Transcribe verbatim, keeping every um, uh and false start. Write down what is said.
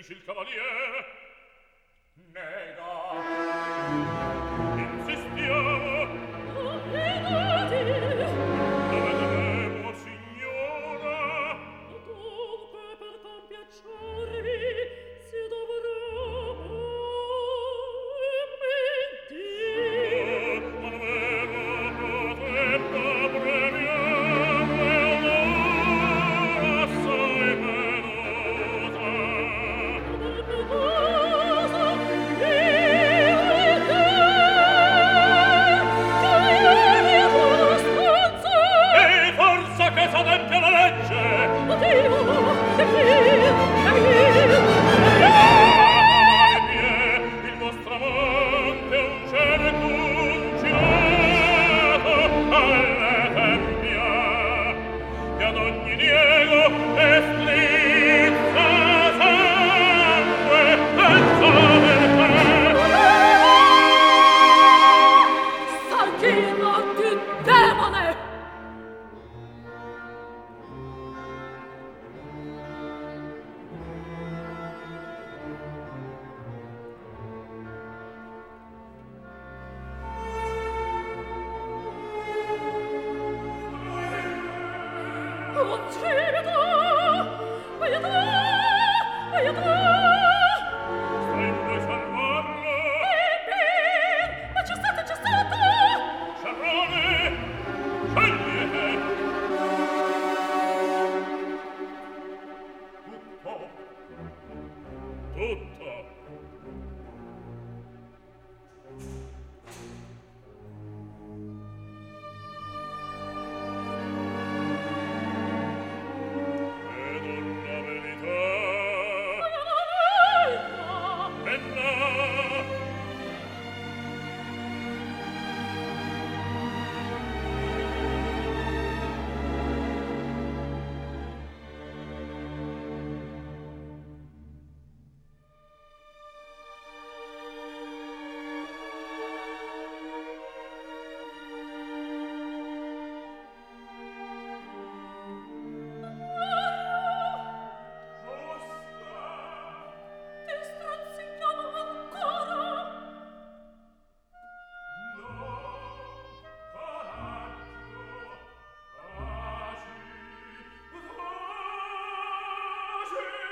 dici il cavaliere? Nega. Insistiamo. Non negati. Lo vedremo, signora. Dunque, per compiacervi, si dovrà mentire. Ma almeno potremmo premiare un'ora assai penosa. Cosa io e te, che io con stanza. E forza che s'adempia la legge. Oddio, e chi, e chi? Il vostro amante è un cercungiato alle tempia e ad ogni diego è strizza sangue senza vertè. Sanguino di demone! Uccido! Aiuto! Aiuto! Stai in voi salvarlo? Ebbene! Ma c'è stato, c'è stato! Sciarrone, scegliete! Tutto. Tutto. Vedo una verità. E là. Ti strazzichiamo ancora! Coraggio,